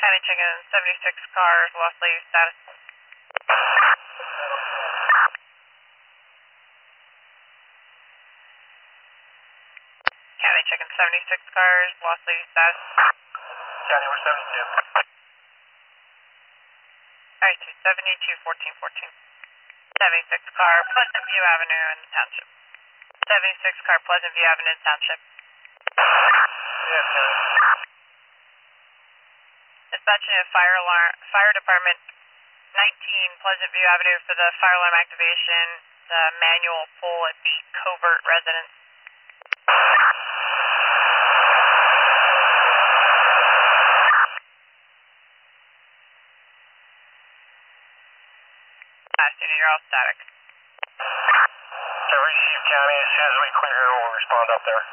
County chicken, 76 cars, lost lady status. County chicken, 76 cars, lost lady status. County, we're 72. Alright, 270, 214, 76 car, Pleasant View Avenue in the township. 76 car, Pleasant View Avenue in the township. Yes, County. Dispatching a fire department, 19 Pleasant View Avenue for the fire alarm activation, the manual pull at the Covert residence. You're all static. Okay, receive County. As soon as we clear here, we'll respond up there.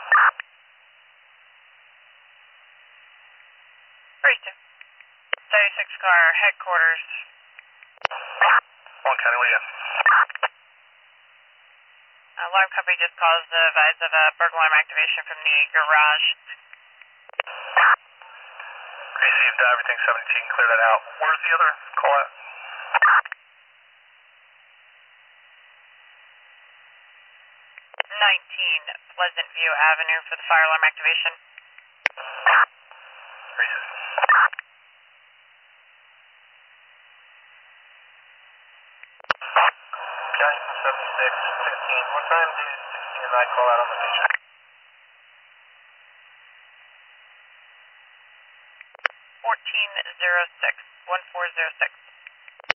32. 76 car, headquarters. One County, where you at? Alarm company just caused the advise of a burglar alarm activation from the garage. Received everything 17, clear that out. Where's the other call at? 19 Pleasant View Avenue for the fire alarm activation. Received. County 76, 16. What time did 16 and I call out on the patient? 1406, 1406.